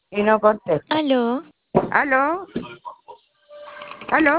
y no contesta. Aló, ¿Aló? ¿Aló?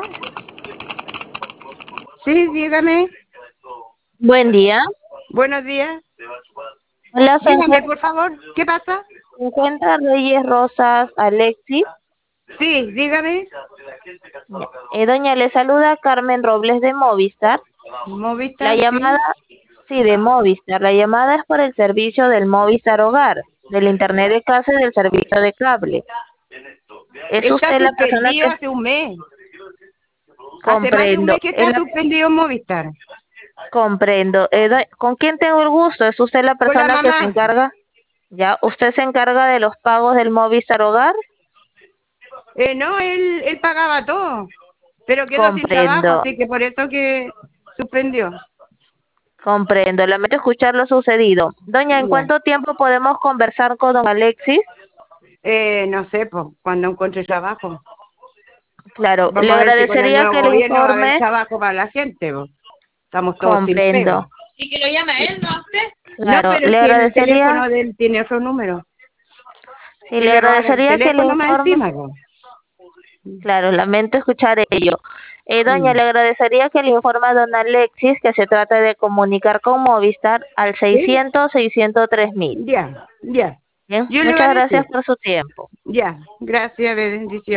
Sí, dígame. buen día. Buenos días. Hola, Dígame, por favor, ¿qué pasa? se encuentra Reyes Rosas Alexis. Sí, dígame. Ya. Doña, le saluda Carmen Robles de Movistar. La Movistar, llamada, sí. sí, de Movistar. La llamada es por el servicio del Movistar Hogar, del Internet de casa y del servicio de cable. ¿Es Está usted la persona suspendido que hace un mes. Hace más de un comprendo? mes que está suspendido Movistar. Comprendo. ¿Con quién tengo el gusto? ¿Es usted la Con la persona que se mamá. encarga? ¿Ya? ¿Usted se encarga de los pagos del Movistar Hogar? No, él pagaba todo, pero quedó sin trabajo, Comprendo. así que por eso que suspendió. Comprendo, lamento escuchar lo sucedido. Doña, ¿en Ya. cuánto tiempo podemos conversar con don Alexis? No sé, pues, cuando encuentre trabajo. Claro, le Vamos a ver si con el agradecería nuevo que le gobierno va a haber informe. trabajo para la gente, po. Estamos todos sin pega. Comprendo. ¿Y que lo llama él, no a usted? No, Claro, pero le si el agradecería, teléfono de él tiene otro número. sí, Y le le robaron el agradecería que le teléfono más informe. encima, po. Claro, lamento escuchar ello. Doña, Mm. le agradecería que le informe a don Alexis que se trata de comunicar con Movistar al ¿Sí? 600-603 000. Ya, ya. Bien, Yo le voy a muchas gracias decir. por su tiempo. Ya, gracias, bendiciones.